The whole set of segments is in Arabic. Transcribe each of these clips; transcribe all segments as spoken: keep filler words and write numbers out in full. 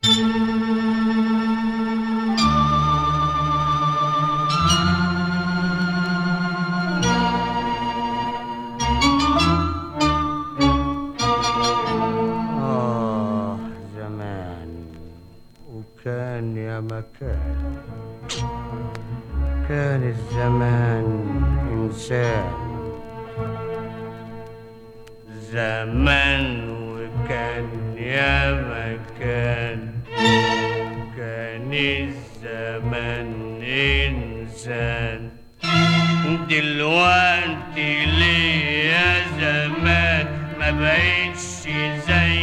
كان يا مكان، كان الزمان إنسان، زمان وكان يا مكان، كان الزمان إنسان. دلوقتي ليه يا زمان ما بقتش زي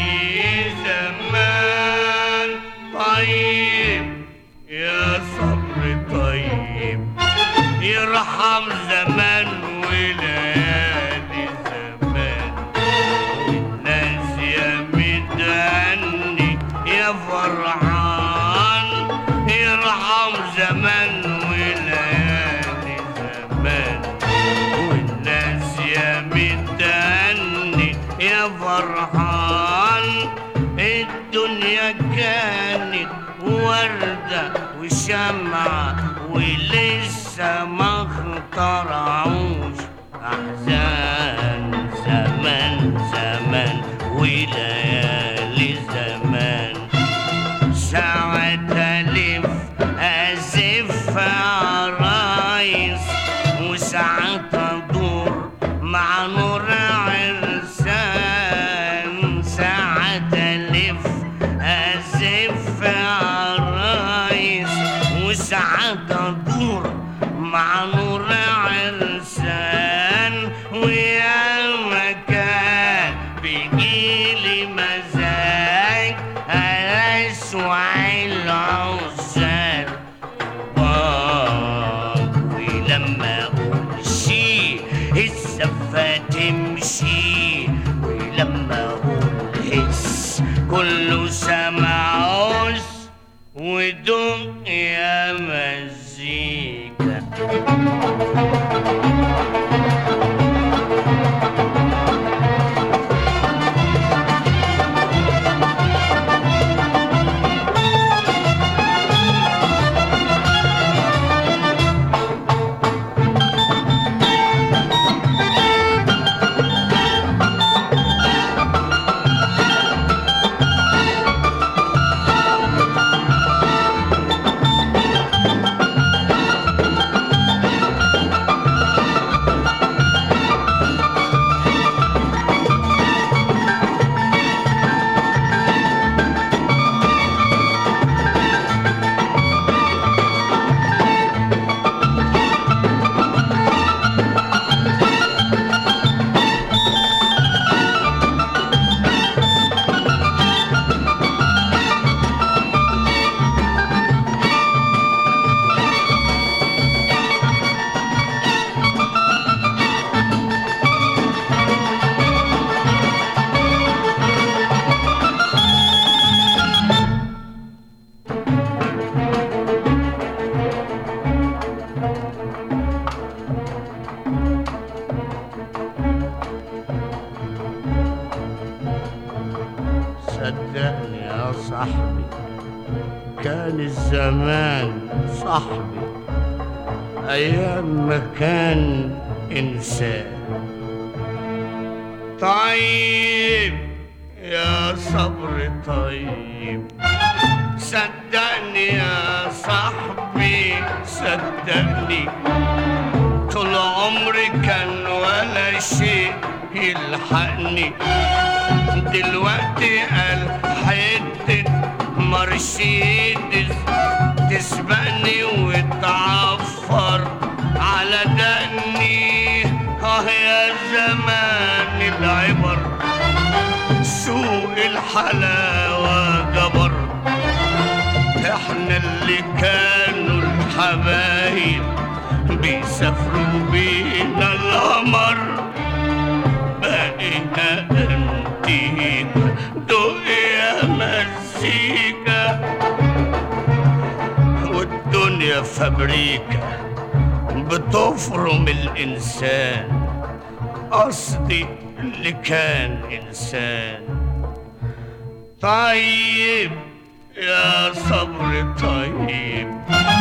زمان؟ طيب يا صبر طيب، يرحم زمان وليالي زمان، والناس يا متهني يا فرحان، يرحم زمان وليالي زمان، والناس يا متهني يا فرحان. الدنيا كانت وردة وشمعة ولسه ما اخترعوش أحزان. زمان زمان وليالي زمان، ساعة ألف أزف عرايس، وساعة أدور مع نور عرسان. ساعة ألف أزف عرايس، وساعات أدور مع نور عرسان. ويا مكان بيجيلي مزاج أسوع العزال باك، ولما أقول شي الزفة تمشي، ولما أقول هس كله سمعوس ودق يا مزيكا. صدقني يا صاحبي كان الزمان صاحبي أيام ما كان إنسان. طيب يا صبر طيب، صدقني يا صاحبي صدقني، طول عمري كان ولا شيء يلحقني. دلوقتي قال حتة مرشيدس تسبقني وتعفر على دقني. اه يا زمان العبر سوق الحلاوة جبر، احنا اللي كانوا الحبايب بيسافروا بينا القمر بقينا انتيكا. دق يا مزيكا، والدنيا فابريكا بتفرم الإنسان، قصدي اللي كان إنسان. طيب يا صبر طيب